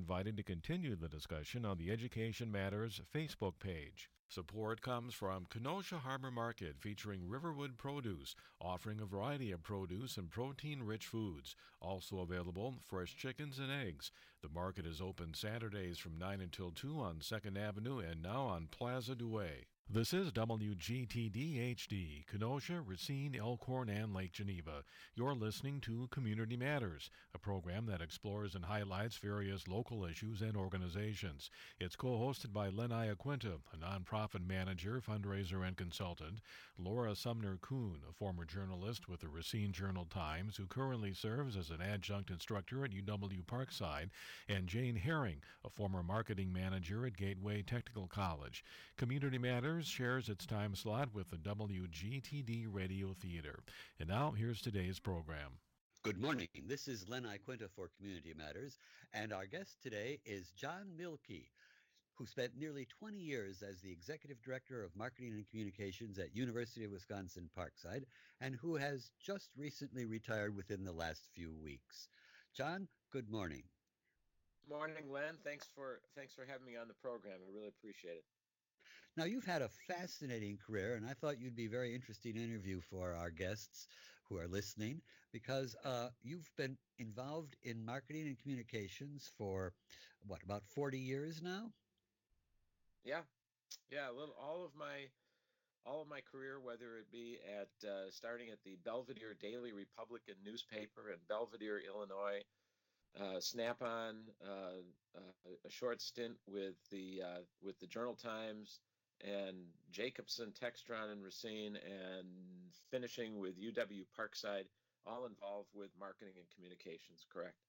invited to continue the discussion on the Education Matters Facebook page. Support comes from Kenosha Harbor Market, featuring Riverwood Produce, offering a variety of produce and protein-rich foods. Also available, fresh chickens and eggs. The market is open Saturdays from 9 until 2 on 2nd Avenue and now on Plaza Douay. This is WGTD-HD, Kenosha, Racine, Elkhorn, and Lake Geneva. You're listening to Community Matters, a program that explores and highlights various local issues and organizations. It's co-hosted by Len Iaquinta, a nonprofit manager, fundraiser, and consultant, Laura Sumner-Kuhn, a former journalist with the Racine Journal-Times, who currently serves as an adjunct instructor at UW Parkside, and Jane Herring, a former marketing manager at Gateway Technical College. Community Matters shares its time slot with the WGTD Radio Theater. And now, here's today's program. Good morning. This is Len Iaquinta for Community Matters, and our guest today is John Mielke, who spent nearly 20 years as the Executive Director of Marketing and Communications at University of Wisconsin-Parkside, and who has just recently retired within the last few weeks. John, good morning. Morning, Len. Thanks for having me on the program. I really appreciate it. Now, you've had a fascinating career, and I thought you'd be a very interesting interview for our guests who are listening, because you've been involved in marketing and communications for, about 40 years now? Yeah, all of my career, whether it be at starting at the Belvedere Daily Republican newspaper in Belvedere, Illinois, Snap-on, a short stint with the Journal-Times, and Jacobson, Textron, and Racine, and finishing with UW Parkside, all involved with marketing and communications, correct?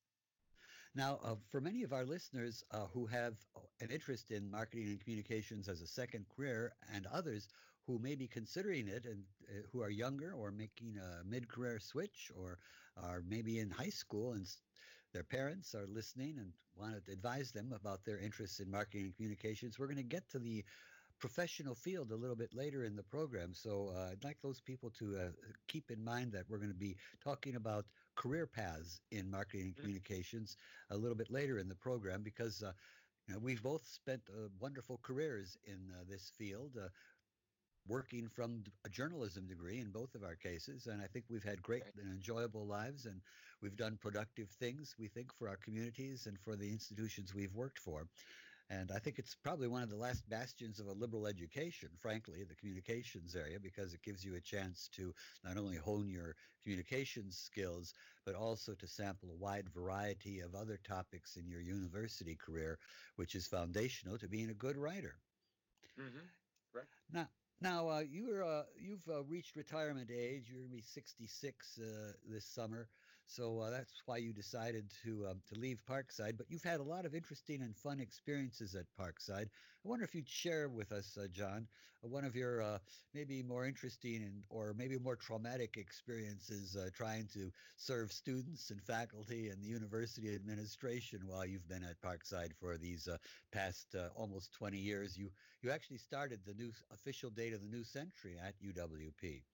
Now, for many of our listeners who have an interest in marketing and communications as a second career, and others who may be considering it and who are younger or making a mid-career switch, or are maybe in high school and their parents are listening and want to advise them about their interests in marketing and communications, we're going to get to the professional field a little bit later in the program. So I'd like those people to keep in mind that we're going to be talking about career paths in marketing and communications a little bit later in the program, because we've both spent wonderful careers in this field, working from a journalism degree in both of our cases. And I think we've had great and enjoyable lives, and we've done productive things, we think, for our communities and for the institutions we've worked for. And I think it's probably one of the last bastions of a liberal education, frankly, the communications area, because it gives you a chance to not only hone your communications skills, but also to sample a wide variety of other topics in your university career, which is foundational to being a good writer. Mm-hmm. Right. Now, you've reached retirement age. You're going to be 66 this summer, so that's why you decided to leave Parkside. But you've had a lot of interesting and fun experiences at Parkside. I wonder if you'd share with us, John, one of your maybe more interesting or maybe more traumatic experiences trying to serve students and faculty and the university administration while you've been at Parkside for these past almost 20 years. You actually started the new official date of the new century at UWP.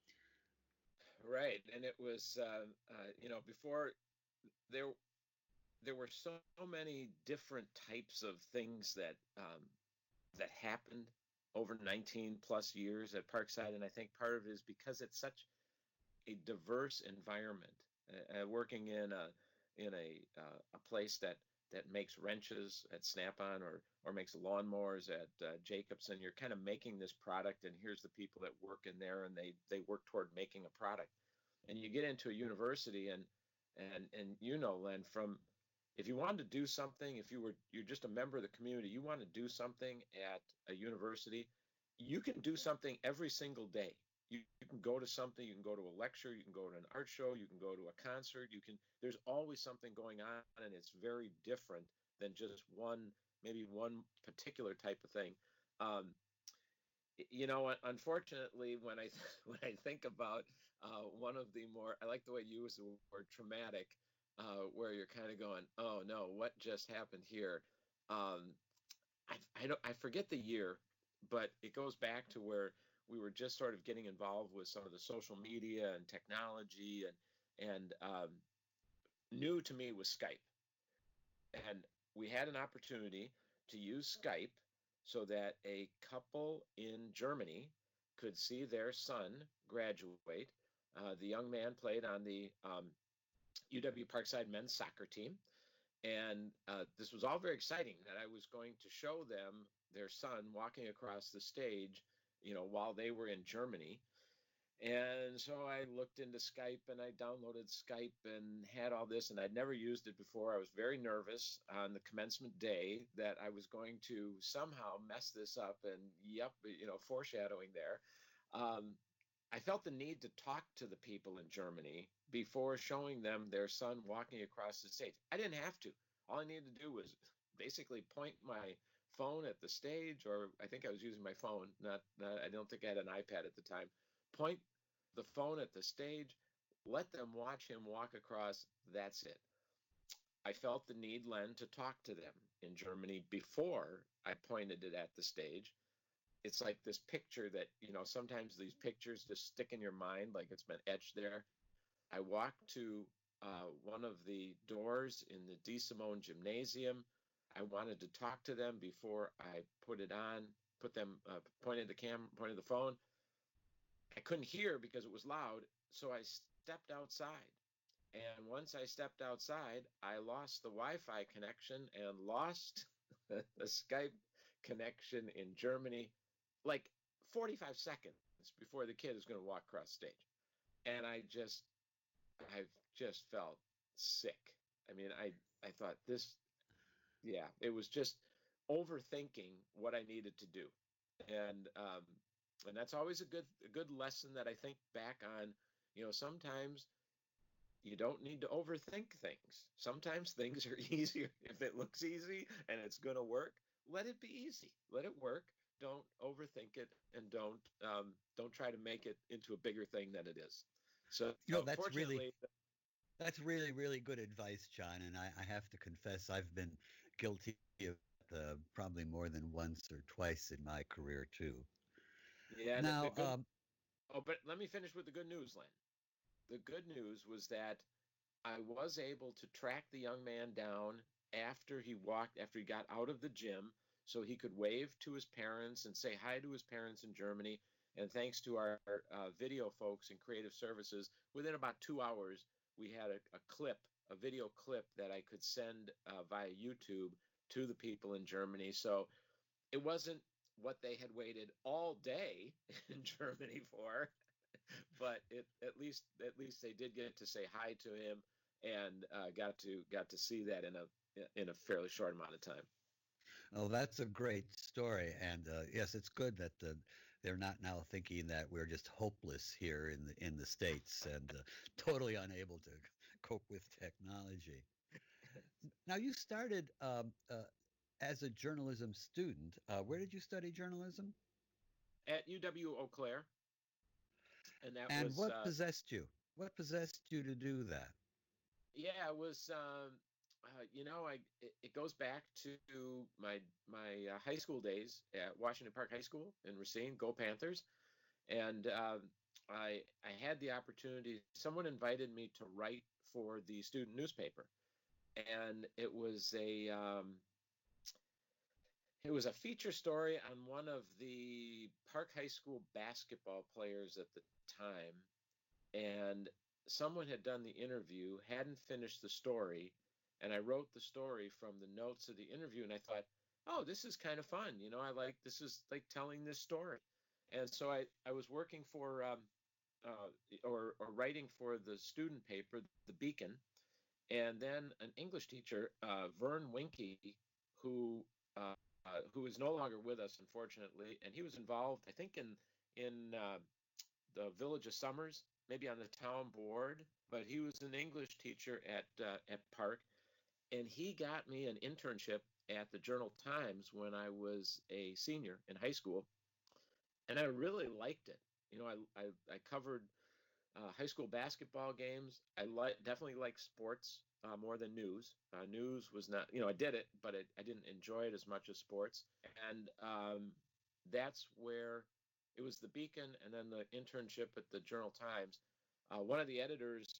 Right, and it was before there were so many different types of things that happened over 19 plus years at Parkside, and I think part of it is because it's such a diverse environment. Working in a place that makes wrenches at Snap-on or makes lawnmowers at Jacobson, you're kind of making this product, and here's the people that work in there, and they work toward making a product. And you get into a university, and Len, from if you wanted to do something, if you're just a member of the community, you want to do something at a university, you can do something every single day. You can go to something, you can go to a lecture, you can go to an art show, you can go to a concert, there's always something going on, and it's very different than just maybe one particular type of thing. Unfortunately, when I think about one of the more, I like the way you use the word traumatic, where you're kind of going, oh no, what just happened here? I forget the year, but it goes back to where we were just sort of getting involved with some of the social media and technology, and new to me was Skype. And we had an opportunity to use Skype so that a couple in Germany could see their son graduate. The young man played on the UW Parkside men's soccer team. And this was all very exciting that I was going to show them their son walking across the stage, while they were in Germany. And so I looked into Skype and I downloaded Skype and had all this, and I'd never used it before. I was very nervous on the commencement day that I was going to somehow mess this up, and foreshadowing there. I felt the need to talk to the people in Germany before showing them their son walking across the stage. I didn't have to. All I needed to do was basically point my phone at the stage, or I think I was using my phone. I don't think I had an iPad at the time. Point the phone at the stage, let them watch him walk across. That's it. I felt the need, Len, to talk to them in Germany before I pointed it at the stage. It's like this picture that, sometimes these pictures just stick in your mind like it's been etched there. I walked to one of the doors in the D. Simone Gymnasium. I wanted to talk to them before I put it on, pointed the phone. I couldn't hear because it was loud, so I stepped outside. And once I stepped outside, I lost the Wi-Fi connection and lost the Skype connection in Germany, like 45 seconds before the kid is going to walk across stage. And I just felt sick. I mean, I thought it was just overthinking what I needed to do. And that's always a good lesson that I think back on. Sometimes you don't need to overthink things. Sometimes things are easier. If it looks easy and it's going to work, let it be easy. Let it work. Don't overthink it, and don't try to make it into a bigger thing than it is. So, that's really, really good advice, John. And I have to confess, I've been guilty of probably more than once or twice in my career too. Yeah. Now, but let me finish with the good news, Len. The good news was that I was able to track the young man down after he got out of the gym, so he could wave to his parents and say hi to his parents in Germany. And thanks to our video folks in Creative Services, within about 2 hours, we had a video clip that I could send via YouTube to the people in Germany. So it wasn't what they had waited all day in Germany for, but at least they did get to say hi to him and got to see that in a fairly short amount of time. Oh, that's a great story, and yes, it's good that they're not now thinking that we're just hopeless here in the States and totally unable to cope with technology. Now, you started as a journalism student. Where did you study journalism? At UW Eau Claire, and what possessed you? What possessed you to do that? Yeah, it was. It goes back to my high school days at Washington Park High School in Racine. Go Panthers! And I had the opportunity. Someone invited me to write for the student newspaper, and it was a feature story on one of the Park High School basketball players at the time, and someone had done the interview, hadn't finished the story, and I wrote the story from the notes of the interview, and I thought, oh, this is kind of fun. This is like telling this story. And so I was working for or writing for the student paper, The Beacon, and then an English teacher, Vern Winke, who is no longer with us, unfortunately, and he was involved, I think, in the Village of Summers, maybe on the town board, but he was an English teacher at Park, and he got me an internship at the Journal-Times when I was a senior in high school, and I really liked it. I covered high school basketball games. I definitely like sports more than news. News was not, I did it, but I didn't enjoy it as much as sports. And that's where it was the Beacon and then the internship at the Journal-Times. One of the editors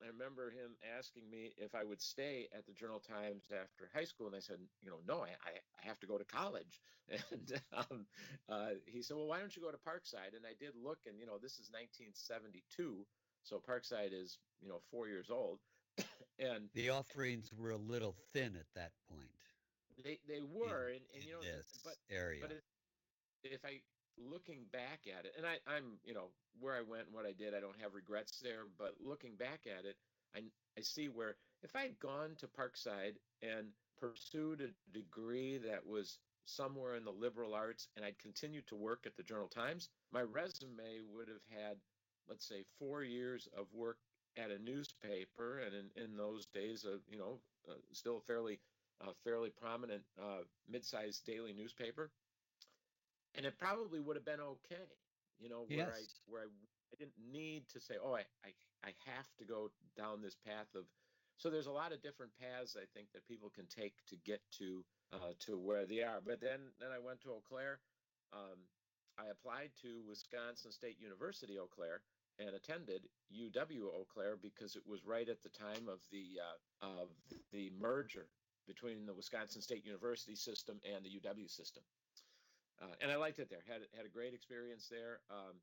I remember him asking me if I would stay at the Journal Times after high school, and I said, no, I have to go to college. And he said, well, why don't you go to Parkside? And I did look, and this is 1972, so Parkside is 4 years old, and The offerings were a little thin at that point they in were, and but this area. but if I looking back at it, and I'm where I went and what I did, I don't have regrets there. But looking back at it, I see where if I had gone to Parkside and pursued a degree that was somewhere in the liberal arts, and I'd continued to work at the Journal Times, my resume would have had, let's say, 4 years of work at a newspaper, and in those days, still fairly prominent mid-sized daily newspaper, and it probably would have been okay, Yes. where I didn't need to say, oh, I have to go down this path of. So there's a lot of different paths I think that people can take to get to where they are. But then I went to Eau Claire. I applied to Wisconsin State University Eau Claire and attended UW Eau Claire because it was right at the time of the merger between the Wisconsin State University system and the UW system. And I liked it there. Had a great experience there.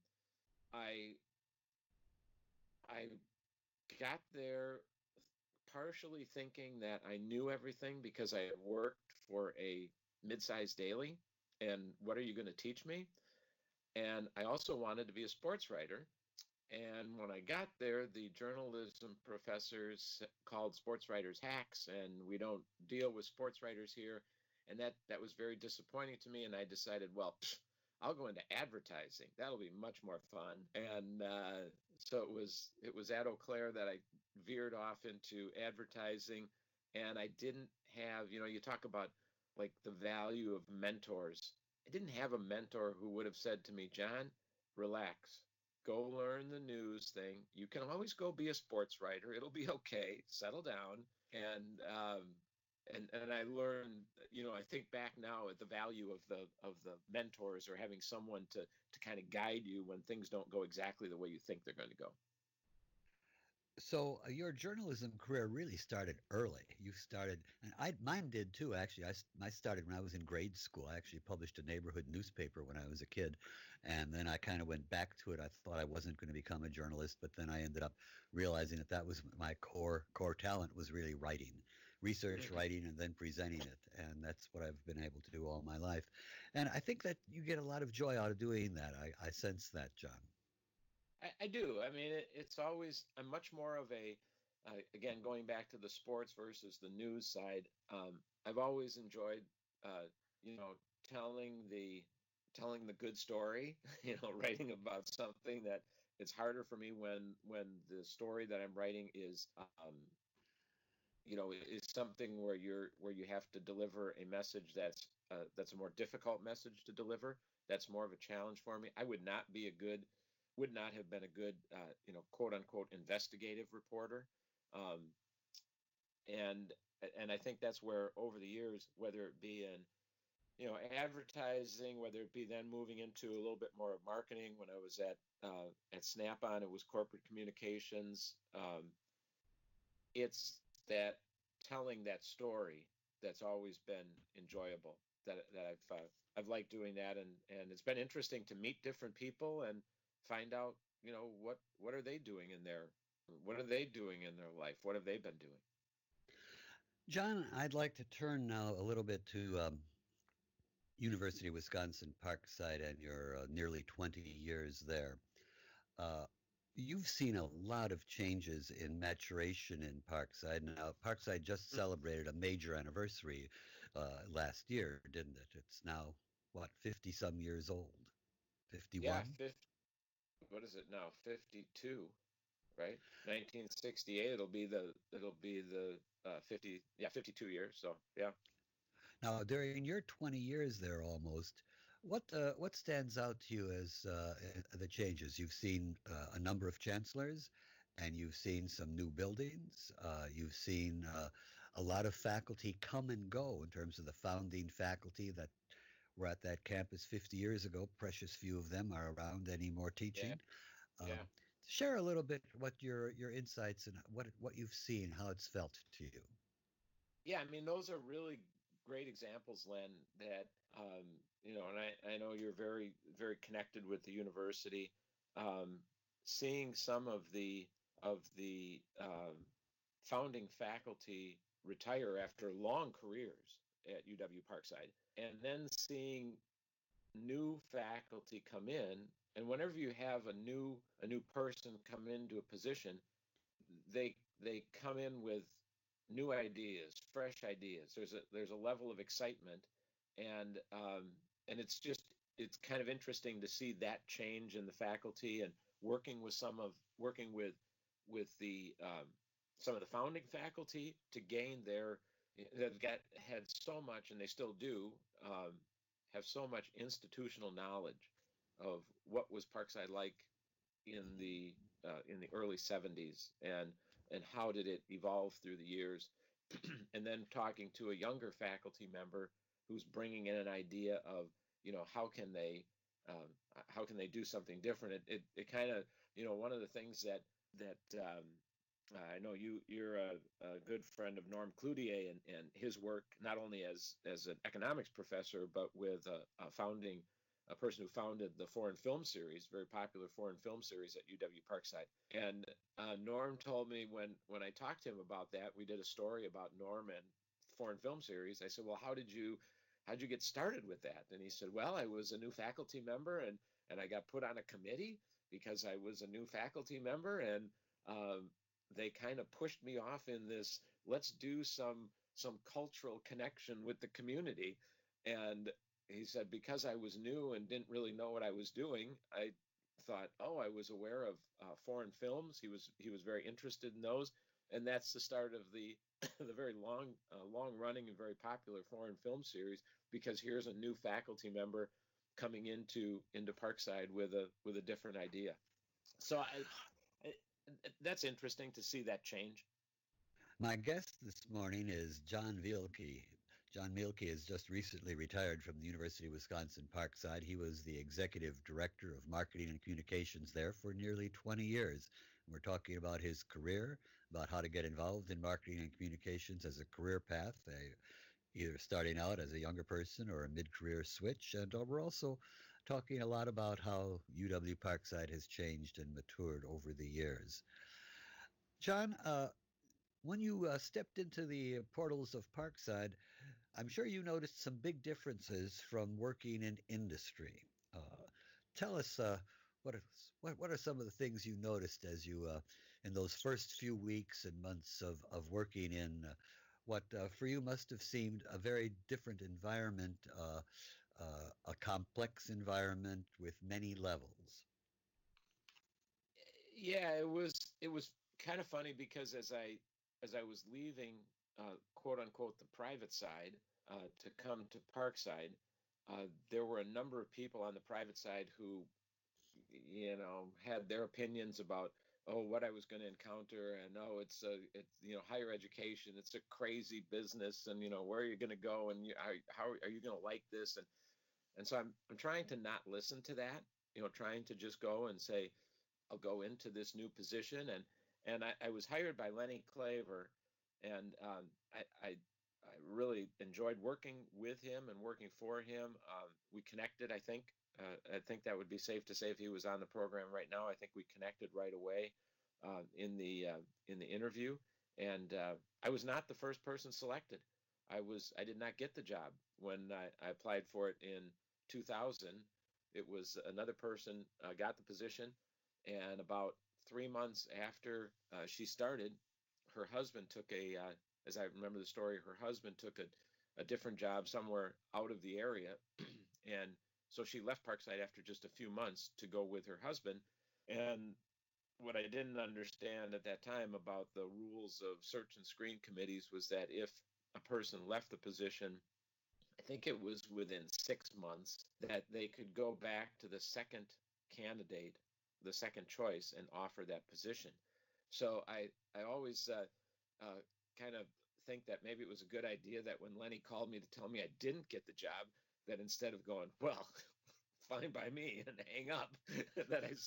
I got there partially thinking that I knew everything because I had worked for a mid-sized daily, and what are you going to teach me? And I also wanted to be a sports writer. And when I got there, the journalism professors called sports writers hacks, and we don't deal with sports writers here. And that was very disappointing to me. And I decided, well, I'll go into advertising. That'll be much more fun. And so it was at Eau Claire that I veered off into advertising. And I didn't have, you talk about like the value of mentors. I didn't have a mentor who would have said to me, John, relax. Go learn the news thing. You can always go be a sports writer. It'll be okay. Settle down. And I learned, I think back now at the value of the mentors, or having someone to kind of guide you when things don't go exactly the way you think they're going to go. So your journalism career really started early. You started, and mine did too. Actually, I started when I was in grade school. I actually published a neighborhood newspaper when I was a kid, and then I kind of went back to it. I thought I wasn't going to become a journalist, but then I ended up realizing that was my core talent, was really writing, research writing, and then presenting it, and that's what I've been able to do all my life. And I think that you get a lot of joy out of doing that. I sense that, John. I do. I mean, it's always, I'm much more of again, going back to the sports versus the news side. I've always enjoyed, you know, telling the good story, writing about something that it's harder for me when the story that I'm writing is, is something where you have to deliver a message that's a more difficult message to deliver. That's more of a challenge for me. I would not have been a good, quote unquote, investigative reporter. Um, and I think that's where over the years, whether it be in, advertising, whether it be then moving into a little bit more of marketing, when I was at Snap-on, it was corporate communications. It's that telling that story that's always been enjoyable. That I've liked doing that, and it's been interesting to meet different people and find out, what are they doing in their life? What have they been doing? John, I'd like to turn now a little bit to University of Wisconsin Parkside and your nearly 20 years there. You've seen a lot of changes in maturation in Parkside. Now, Parkside just celebrated a major anniversary last year, didn't it? It's now, 50 some years old? 51? Yeah, 50, what is it now? 52, right? 1968. It'll be the 50. Yeah, 52 years. So yeah. Now, during your 20 years there almost, what stands out to you as the changes? You've seen a number of chancellors, and you've seen some new buildings. You've seen a lot of faculty come and go in terms of the founding faculty that were at that campus 50 years ago. Precious few of them are around anymore teaching. Yeah. Yeah. Share a little bit what your insights and what you've seen, how it's felt to you. Yeah, I mean, those are really great examples, Len, that, and I know you're very, very connected with the university. Um, Seeing some of the founding faculty retire after long careers at UW Parkside, and then seeing new faculty come in, and whenever you have a new person come into a position, they come in with new ideas, fresh ideas. There's a level of excitement, and it's kind of interesting to see that change in the faculty, and working with the some of the founding faculty to gain their they've got had so much, and they still do um, have so much institutional knowledge of what was Parkside like in the early 70s, and how did it evolve through the years. And then talking to a younger faculty member who's bringing in an idea of, um, how can they do something different. It kind of, one of the things that I know you're a good friend of Norm Cloutier, and his work, not only as an economics professor, but with a person who founded the foreign film series, very popular foreign film series at UW Parkside. And Norm told me, when I talked to him about that, we did a story about Norm and foreign film series. I said, well, how'd you get started with that? And he said, well, I was a new faculty member, and I got put on a committee because I was a new faculty member, and um, they kind of pushed me off in this, let's do some cultural connection with the community. And he said, because I was new and didn't really know what I was doing, I thought, oh, I was aware of foreign films. He was very interested in those, and that's the start of the the very long running and very popular foreign film series. Because here's a new faculty member coming into Parkside with a different idea. So I that's interesting to see that change. My guest this morning is John Mielke. John Mielke has just recently retired from the University of Wisconsin Parkside. He was the executive director of marketing and communications there for nearly 20 years. We're talking about his career, about how to get involved in marketing and communications as a career path, either starting out as a younger person or a mid-career switch. And we're also talking a lot about how UW Parkside has changed and matured over the years. John, when you stepped into the portals of Parkside, I'm sure you noticed some big differences from working in industry. Tell us what are some of the things you noticed as you in those first few weeks and months of working in what for you must have seemed a very different environment, a complex environment with many levels. Yeah, it was kind of funny, because as I was leaving, quote unquote, the private side, to come to Parkside, there were a number of people on the private side who, had their opinions about, oh, what I was going to encounter, and, oh, it's higher education, it's a crazy business, and, where are you going to go, and how are you going to like this, and so I'm trying to not listen to that, trying to just go and say, I'll go into this new position. And I was hired by Lenny Claver, and I really enjoyed working with him and working for him. We connected, I think. I think that would be safe to say, if he was on the program right now. I think we connected right away in the interview, and I was not the first person selected. I did not get the job when I applied for it in 2000. It was another person got the position, and about 3 months after she started, her husband took as I remember the story, her husband took a different job somewhere out of the area, and so she left Parkside after just a few months to go with her husband. And what I didn't understand at that time about the rules of search and screen committees was that if a person left the position, I think it was within 6 months, that they could go back to the second candidate, the second choice, and offer that position. So I always kind of think that maybe it was a good idea that when Lenny called me to tell me I didn't get the job, that instead of going, well, fine by me, and hang up, that I said,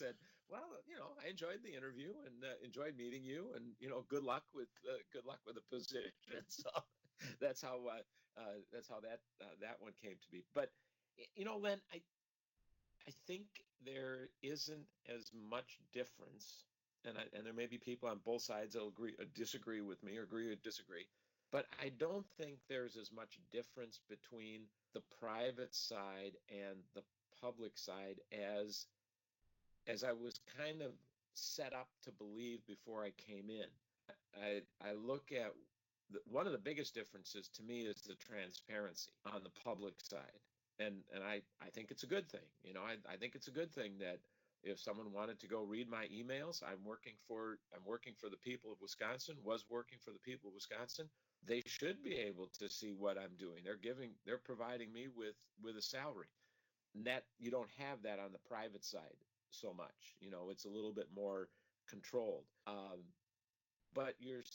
well, I enjoyed the interview and enjoyed meeting you, and good luck with the position. So that's how that one came to be. But Len, I think there isn't as much difference, and there may be people on both sides that'll agree or disagree with me, or agree or disagree, but I don't think there's as much difference between the private side and the public side as I was kind of set up to believe before I came in. I look at one of the biggest differences to me is the transparency on the public side, and I think it's a good thing. I think it's a good thing that if someone wanted to go read my emails, I'm working for the people of Wisconsin. Was working for the people of Wisconsin. They should be able to see what I'm doing. They're providing me with a salary. And that you don't have that on the private side so much. It's a little bit more controlled. But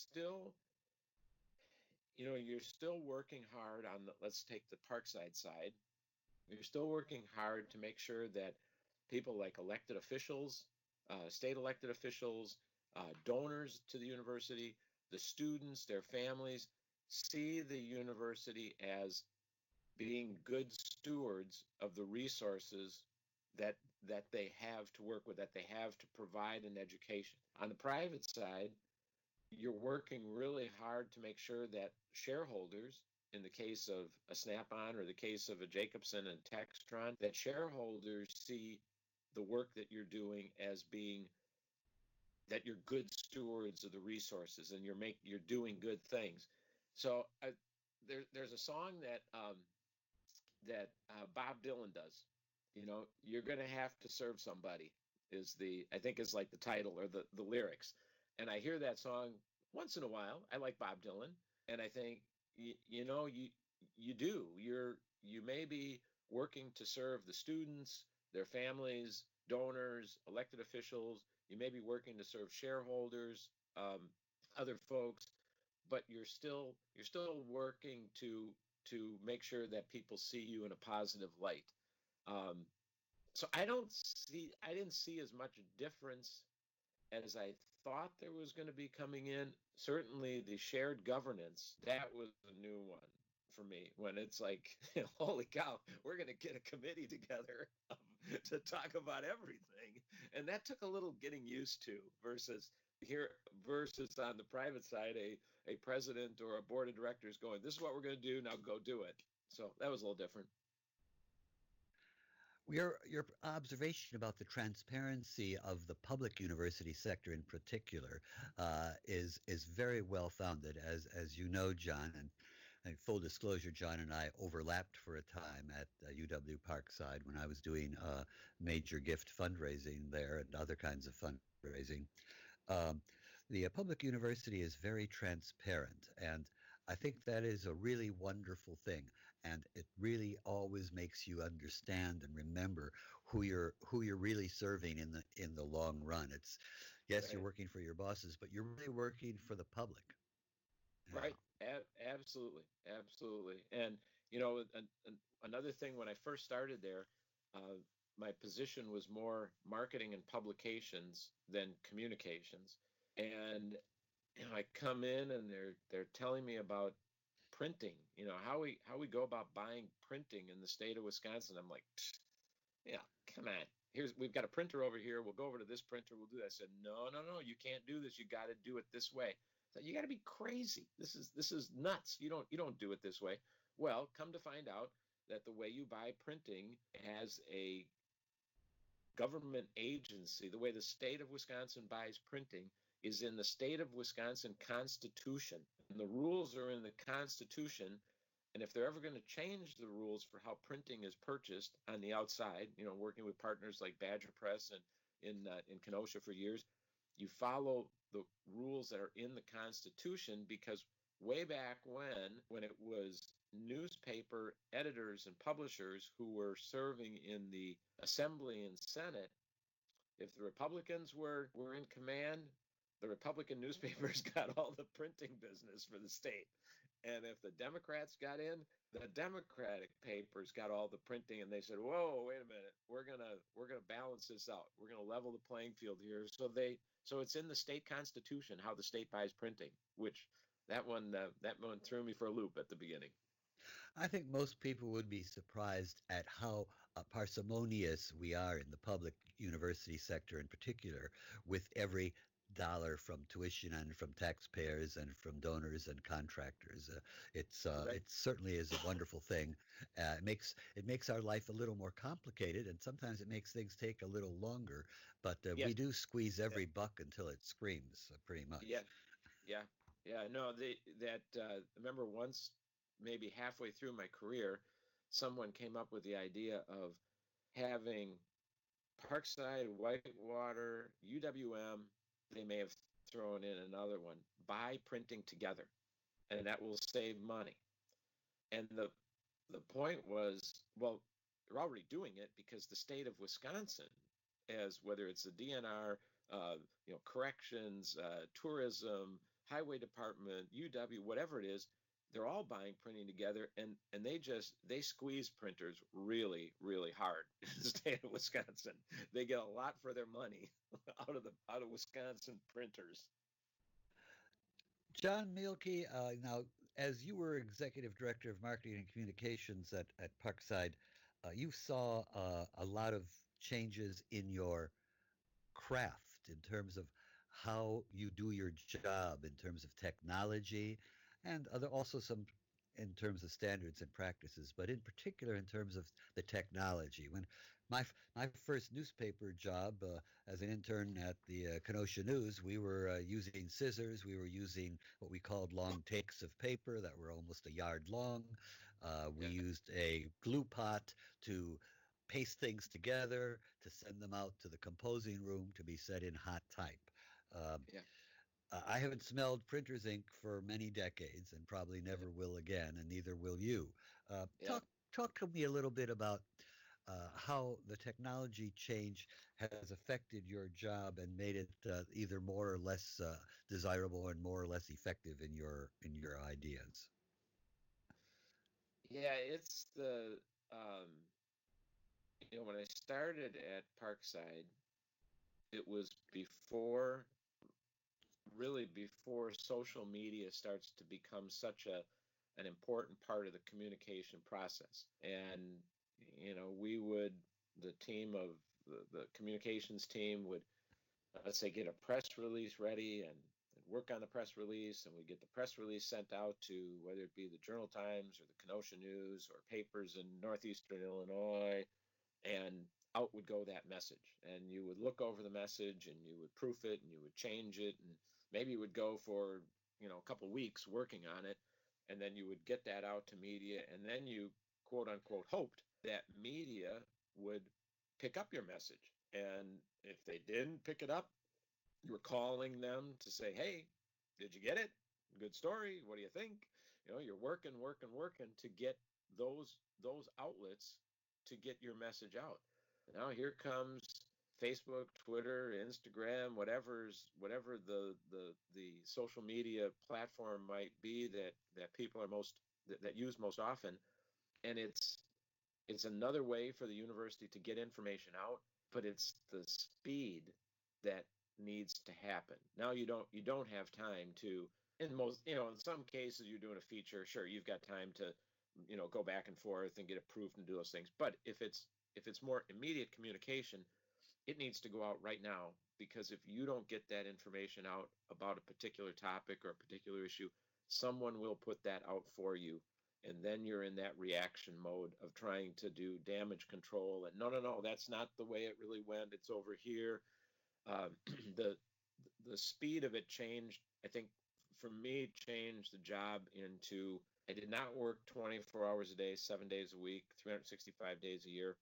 you're still working hard on let's take the Parkside side. You're still working hard to make sure that people like elected officials, state elected officials, donors to the university, the students, their families, see the university as being good stewards of the resources that they have to work with, that they have to provide an education. On the private side, you're working really hard to make sure that shareholders, in the case of a Snap-on or the case of a Jacobson and Textron, that shareholders see the work that you're doing as being that you're good stewards of the resources and you're doing good things. So there's a song that Bob Dylan does. You're going to have to serve somebody I think is like the title or the lyrics. And I hear that song once in a while. I like Bob Dylan, and I think you do. You may be working to serve the students, their families, donors, elected officials. You may be working to serve shareholders, other folks, but you're still working to make sure that people see you in a positive light. So I didn't see as much difference as I thought there was going to be coming in. Certainly the shared governance, that was a new one for me, when it's like, holy cow, we're going to get a committee together to talk about everything. And that took a little getting used to versus on the private side, a president or a board of directors going, this is what we're going to do, now go do it. So that was a little different. Your observation about the transparency of the public university sector in particular is very well founded, as you know, John. And full disclosure, John and I overlapped for a time at UW Parkside when I was doing major gift fundraising there and other kinds of fundraising. The public university is very transparent, and I think that is a really wonderful thing, and it really always makes you understand and remember who you're really serving in the long run. It's yes, right. You're working for your bosses, but you're really working for the public. Right. Absolutely. And another thing, when I first started there, my position was more marketing and publications than communications. And I come in and they're telling me about printing, how we go about buying printing in the state of Wisconsin. I'm like, yeah, come on. We've got a printer over here. We'll go over to this printer. We'll do that. I said, no, you can't do this. You got to do it this way. So you got to be crazy. This is nuts. You don't do it this way. Well, come to find out that the way you buy printing has a government agency. The way the state of Wisconsin buys printing is in the state of Wisconsin Constitution. And the rules are in the Constitution. And if they're ever going to change the rules for how printing is purchased on the outside, working with partners like Badger Press and in Kenosha for years, you follow the rules that are in the Constitution, because way back when it was newspaper editors and publishers who were serving in the Assembly and Senate, if the Republicans were in command, the Republican newspapers got all the printing business for the state. And if the Democrats got in, the Democratic papers got all the printing, and they said, "Whoa, wait a minute, we're gonna balance this out. We're gonna level the playing field here." So it's in the state constitution how the state buys printing, which that one threw me for a loop at the beginning. I think most people would be surprised at how parsimonious we are in the public university sector in particular with every dollar from tuition and from taxpayers and from donors and contractors. Right? It certainly is a wonderful thing. It makes our life a little more complicated, and sometimes it makes things take a little longer. But Yeah, we do squeeze yeah, every buck until it screams, pretty yeah, much. yeah, yeah. No, I remember once, maybe halfway through my career, someone came up with the idea of having Parkside, Whitewater, UWM, they may have thrown in another one, buy printing together, and that will save money. And the point was, well, they're already doing it because the state of Wisconsin, as whether it's the DNR, corrections, tourism, highway department, UW, whatever it is, they're all buying printing together, and they squeeze printers really, really hard in the state of Wisconsin. They get a lot for their money out of Wisconsin printers. John Mielke, now, as you were executive director of marketing and communications at Parkside, you saw a lot of changes in your craft in terms of how you do your job, in terms of technology, and also some in terms of standards and practices, but in particular in terms of the technology. When my first newspaper job as an intern at the Kenosha News, we were using scissors. We were using what we called long takes of paper that were almost a yard long. We Yeah, used a glue pot to paste things together to send them out to the composing room to be set in hot type. Um, yeah, I haven't smelled printer's ink for many decades and probably yeah, never will again, and neither will you. Uh, yeah. talk talk to me a little bit about how the technology change has affected your job and made it either more or less desirable and more or less effective in your ideas. Yeah, it's when I started at Parkside, it was really before social media starts to become such an important part of the communication process. And, the team of the communications team would, let's say, get a press release ready and work on the press release, and we get the press release sent out to whether it be the Journal Times or the Kenosha News or papers in northeastern Illinois, and out would go that message. And you would look over the message and you would proof it and you would change it, and maybe you would go for a couple weeks working on it, and then you would get that out to media, and then you quote unquote hoped that media would pick up your message. And if they didn't pick it up, you were calling them to say, "Hey, did you get it? Good story. What do you think?" You're working, working, working to get those outlets to get your message out. Now here comes Facebook, Twitter, Instagram, whatever the social media platform might be that people are that use most often, and it's another way for the university to get information out, but it's the speed that needs to happen. Now you don't have time to, in some cases you're doing a feature, sure, you've got time to go back and forth and get it proofed and do those things. But if it's more immediate communication, it needs to go out right now, because if you don't get that information out about a particular topic or a particular issue, someone will put that out for you, and then you're in that reaction mode of trying to do damage control, and no, no, no, that's not the way it really went, it's over here. um, the the speed of it changed, I think, for me, changed the job into, I did not work 24 hours a day, 7 days a week, 365 days a year.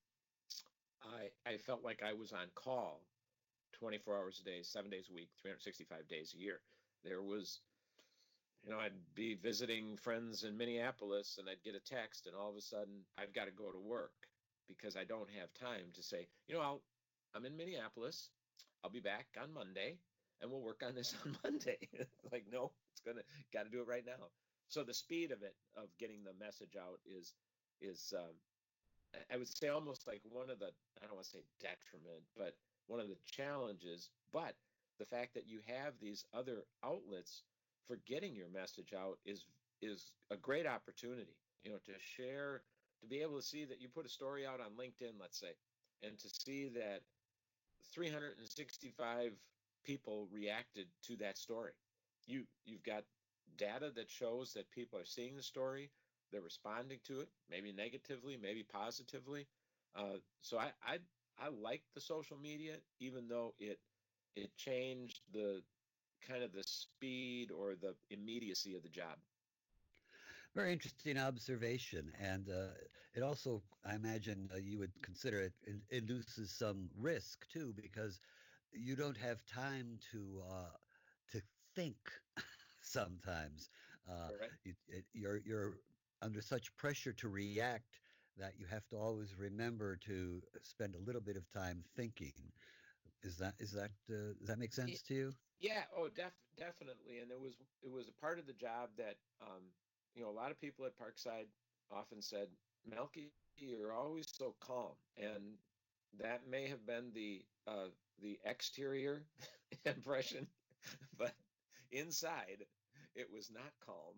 I felt like I was on call 24 hours a day, 7 days a week, 365 days a year. There was, I'd be visiting friends in Minneapolis, and I'd get a text, and all of a sudden I've got to go to work because I don't have time to say, I'm in Minneapolis. I'll be back on Monday and we'll work on this on Monday. Like, no, got to do it right now. So the speed of it, of getting the message out, is I would say almost like one of the, I don't want to say detriment, but one of the challenges. But the fact that you have these other outlets for getting your message out is a great opportunity, to share, to be able to see that you put a story out on LinkedIn, let's say, and to see that 365 people reacted to that story. You've got data that shows that people are seeing the story, they're responding to it, maybe negatively, maybe positively. So I like the social media, even though it changed the kind of the speed or the immediacy of the job. Very interesting observation, and it also, I imagine, you would consider induces some risk too, because you don't have time to think sometimes. Correct. You're under such pressure to react that you have to always remember to spend a little bit of time thinking. Does that make sense to you? Yeah, oh, definitely. And it was a part of the job that a lot of people at Parkside often said, Melky, you're always so calm, and that may have been the exterior impression, but inside it was not calm.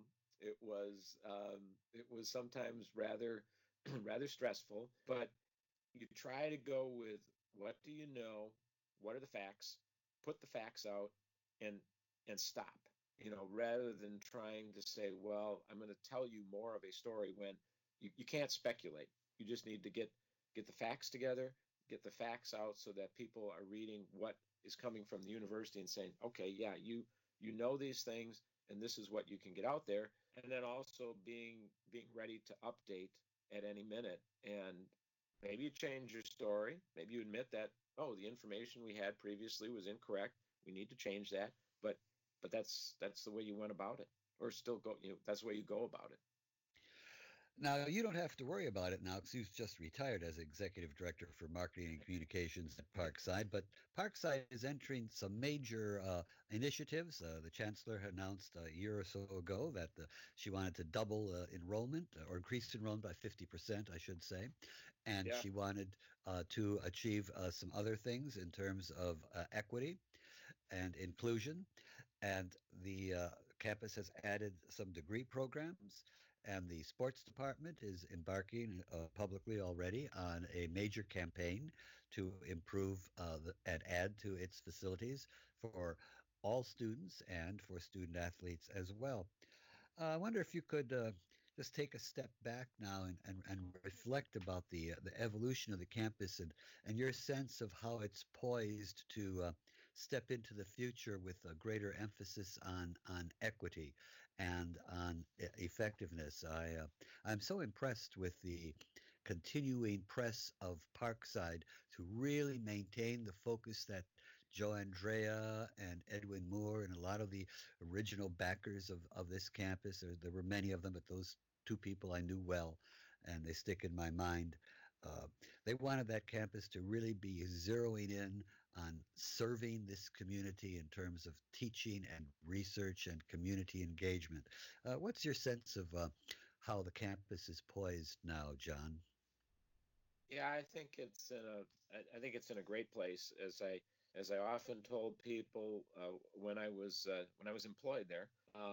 It was sometimes rather rather stressful, but you try to go with what do you know, what are the facts, put the facts out, and stop. Rather than trying to say, well, I'm going to tell you more of a story when you can't speculate. You just need to get the facts together, get the facts out so that people are reading what is coming from the university and saying, okay, yeah, you know these things, and this is what you can get out there. And then also being ready to update at any minute. And maybe you change your story. Maybe you admit that, oh, the information we had previously was incorrect. We need to change that. But that's the way you went about it, or still go. That's the way you go about it. Now, you don't have to worry about it now because you've just retired as executive director for marketing and communications at Parkside. But Parkside is entering some major initiatives. The chancellor announced a year or so ago that she wanted to double enrollment or increase enrollment by 50%, I should say. And Yeah. she wanted to achieve some other things in terms of equity and inclusion. And the campus has added some degree programs, and the sports department is embarking publicly already on a major campaign to improve and add to its facilities for all students and for student athletes as well. I wonder if you could just take a step back now and reflect about the evolution of the campus and your sense of how it's poised to step into the future with a greater emphasis on equity and on effectiveness. I'm so impressed with the continuing press of Parkside to really maintain the focus that Joe Andrea and Edwin Moore and a lot of the original backers of this campus. There were many of them, but those two people I knew well, and they stick in my mind. Uh, they wanted that campus to really be zeroing in on serving this community in terms of teaching and research and community engagement. What's your sense of how the campus is poised now, John? Yeah, I think it's in a great place. As I often told people when I was employed there,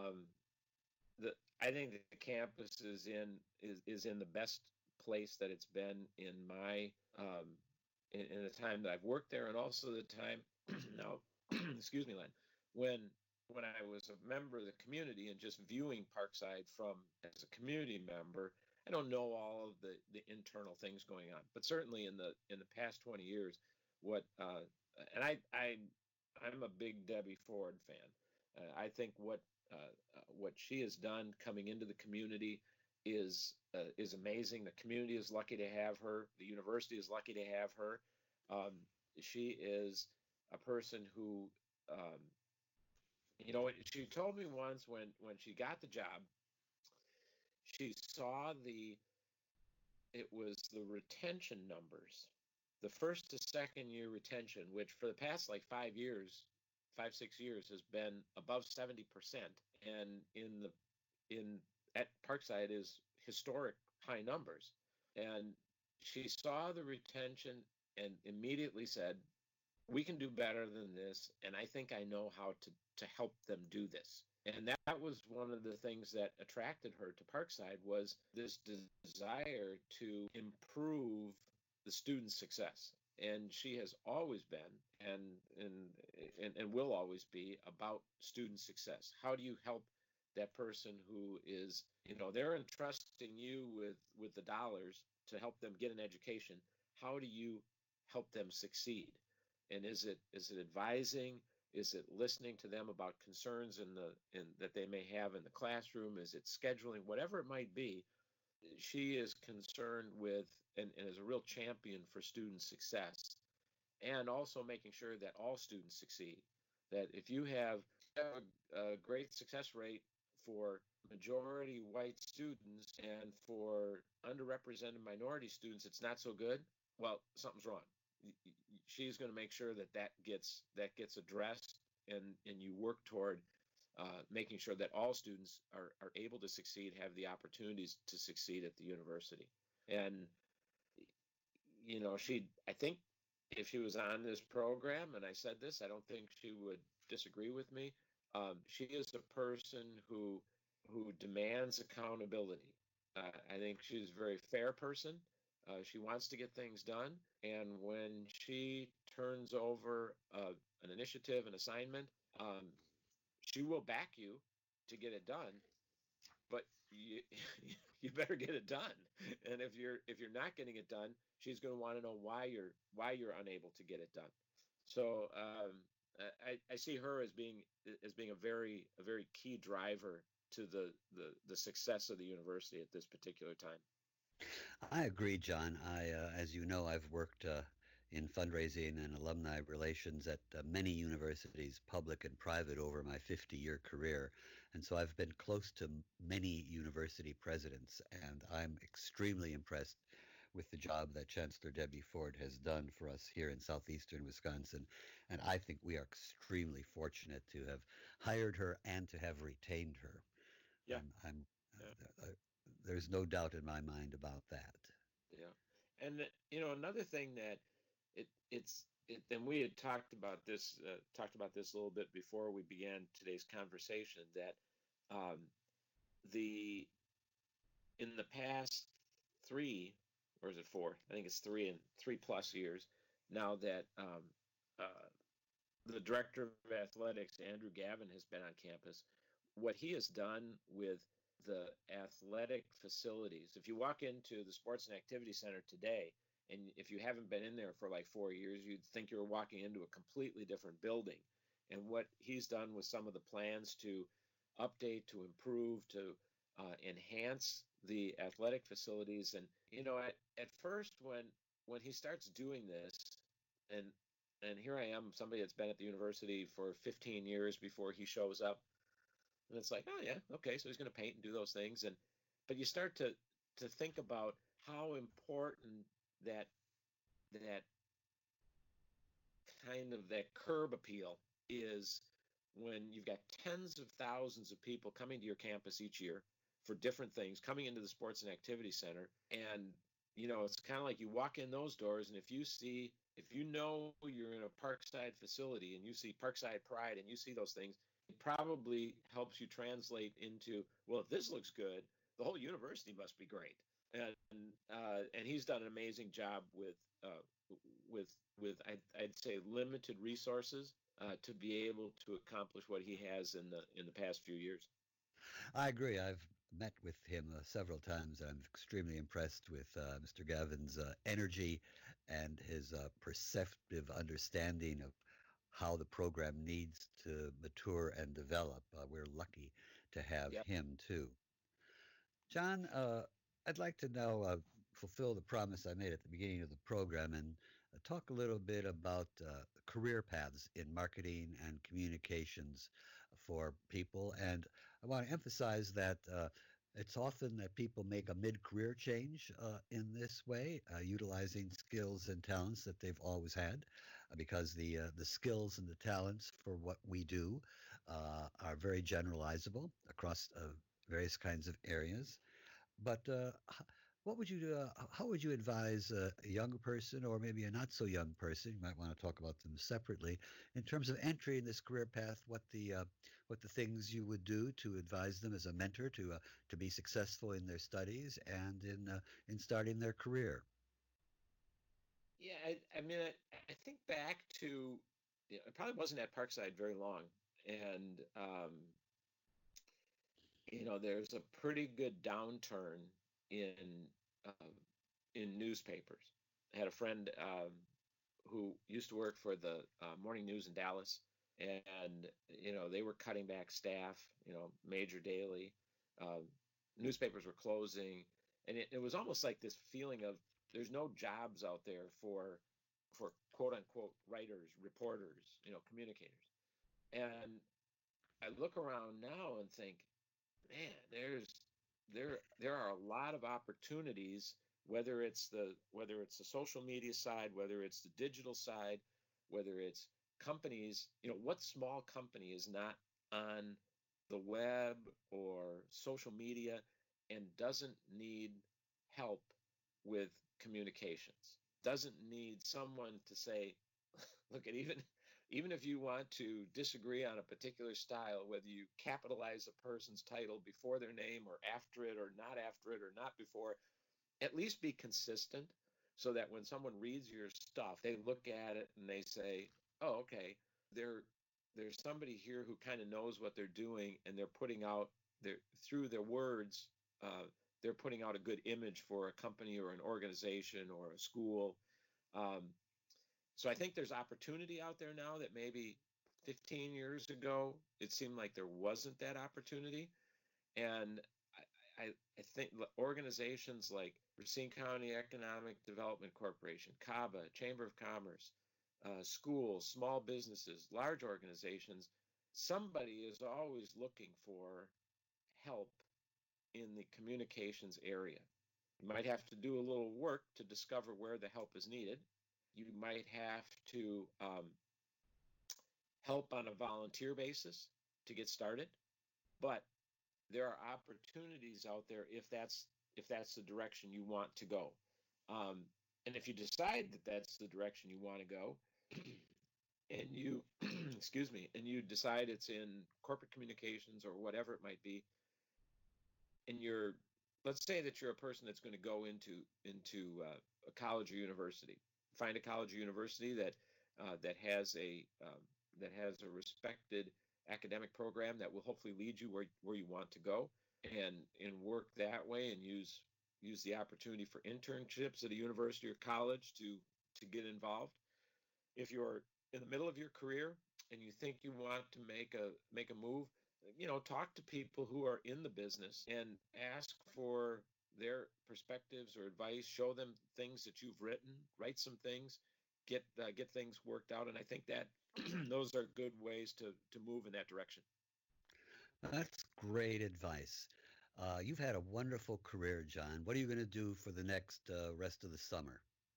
the I think that the campus is in the best place that it's been in my in the time that I've worked there, and also the time now, excuse me, Len, when when I was a member of the community and just viewing Parkside from as a community member. I don't know all of the internal things going on, but certainly in the past 20 years, what and I'm a big Debbie Ford fan. I think what she has done coming into the community is amazing. The community is lucky to have her. The university is lucky to have her. Um, she is a person who, um, she told me once when she got the job, she saw it was the retention numbers, the first to second year retention, which for the past like 5 years, 5, 6 years has been above 70%. And in at Parkside is historic high numbers. And she saw the retention and immediately said, we can do better than this, and I think I know how to help them do this. And that was one of the things that attracted her to Parkside, was this desire to improve the student success. And she has always been and and will always be about student success. How do you help that person who is, they're entrusting you with the dollars to help them get an education? How do you help them succeed? And is it advising? Is it listening to them about concerns in that they may have in the classroom? Is it scheduling? Whatever it might be, she is concerned with and is a real champion for student success, and also making sure that all students succeed. That if you have a great success rate for majority white students and for underrepresented minority students, it's not so good. Well, something's wrong. She's going to make sure that gets addressed, and you work toward making sure that all students are able to succeed, have the opportunities to succeed at the university. And I think if she was on this program and I said this, I don't think she would disagree with me. She is a person who demands accountability. I think she's a very fair person. She wants to get things done, and when she turns over an initiative, an assignment, she will back you to get it done. But you you better get it done. And if you're not getting it done, she's going to want to know why you're unable to get it done. So I see her as being a very key driver to the success of the university at this particular time. I agree, John. As you know, I've worked in fundraising and alumni relations at many universities, public and private, over my 50-year career. And so I've been close to many university presidents, and I'm extremely impressed with the job that Chancellor Debbie Ford has done for us here in southeastern Wisconsin. And I think we are extremely fortunate to have hired her and to have retained her. Yeah, I'm yeah, there's no doubt in my mind about that. yeah. And another thing that and we had talked about this a little bit before we began today's conversation, that um, the in the past 3, or is it 4? I think it's 3 plus years now that uh, the director of athletics, Andrew Gavin, has been on campus. What he has done with the athletic facilities, if you walk into the Sports and Activity Center today, and if you haven't been in there for like 4 years, you'd think you're walking into a completely different building. And what he's done with some of the plans to update, to improve, to enhance the athletic facilities. And at first, when he starts doing this, and and here I am, somebody that's been at the university for 15 years before he shows up, and it's like, oh yeah, okay, so he's going to paint and do those things. And but you start to think about how important that that kind of that curb appeal is, when you've got tens of thousands of people coming to your campus each year for different things, coming into the Sports and Activity Center. And it's kind of like you walk in those doors, and if you know you're in a Parkside facility and you see Parkside Pride and you see those things, it probably helps you translate into, well, if this looks good, the whole university must be great. And he's done an amazing job with I'd say limited resources to be able to accomplish what he has in the past few years. I agree. I've met with him several times. I'm extremely impressed with Mr. Gavin's energy and his perceptive understanding of how the program needs to mature and develop. We're lucky to have Yep. him too. John, I'd like to now fulfill the promise I made at the beginning of the program and talk a little bit about career paths in marketing and communications for people. And I want to emphasize that it's often that people make a mid-career change in this way, utilizing skills and talents that they've always had, because the skills and the talents for what we do are very generalizable across various kinds of areas. But what would you how would you advise a younger person or maybe a not so young person? You might want to talk about them separately in terms of entering this career path. What the things you would do to advise them as a mentor to be successful in their studies and in starting their career. Yeah, I mean, I think back to, it probably wasn't at Parkside very long, and there's a pretty good downturn in uh, in newspapers. I had a friend who used to work for the Morning News in Dallas, and they were cutting back staff. Major daily newspapers were closing, and it was almost like this feeling of there's no jobs out there for quote unquote writers, reporters, communicators. And I look around now and think, man, there are a lot of opportunities, whether it's the social media side, whether it's the digital side, whether it's companies. What small company is not on the web or social media and doesn't need help with communications, doesn't need someone to say, look at, even if you want to disagree on a particular style, whether you capitalize a person's title before their name or after it or not after it or not before, at least be consistent so that when someone reads your stuff, they look at it and they say, oh, okay, there there's somebody here who kind of knows what they're doing, and they're putting out their through their words, uh, they're putting out a good image for a company or an organization or a school. Um, so I think there's opportunity out there now that maybe 15 years ago it seemed like there wasn't that opportunity. And I think organizations like Racine County Economic Development Corporation, CABA, Chamber of Commerce, schools, small businesses, large organizations, somebody is always looking for help in the communications area. You might have to do a little work to discover where the help is needed. You might have to help on a volunteer basis to get started, but there are opportunities out there if that's the direction you want to go. Um, and if you decide that that's the direction you want to go, and you excuse me, and you decide it's in corporate communications or whatever it might be, and you're let's say that you're a person that's going to go into a college or university, find a college or university that has a respected academic program that will hopefully lead you where you want to go, and work that way, and use the opportunity for internships at a university or college to get involved. If you're in the middle of your career and you think you want to make a move, talk to people who are in the business and ask for their perspectives or advice. Show them things that you've written, write some things, get things worked out. And I think that those are good ways to move in that direction. That's great advice. You've had a wonderful career, John. What are you going to do for the next rest of the summer?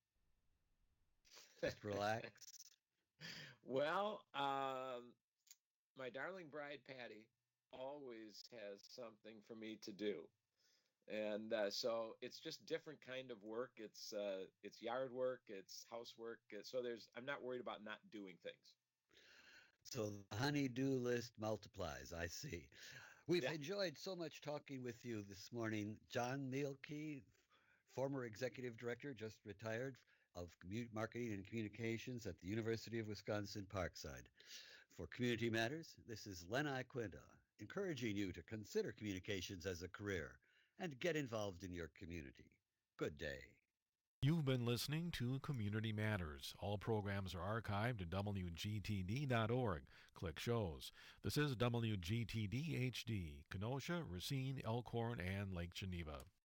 Just relax. Well, my darling bride Patty always has something for me to do, and so it's just different kind of work. It's yard work, it's housework. So I'm not worried about not doing things. So the honey-do list multiplies. I see. We've Yeah. enjoyed so much talking with you this morning. John Mielke, former executive director, just retired, of marketing and communications at the University of Wisconsin Parkside. For Community Matters, this is Len Quinta, encouraging you to consider communications as a career and get involved in your community. Good day. You've been listening to Community Matters. All programs are archived at WGTD.org. Click shows. This is WGTD HD, Kenosha, Racine, Elkhorn, and Lake Geneva.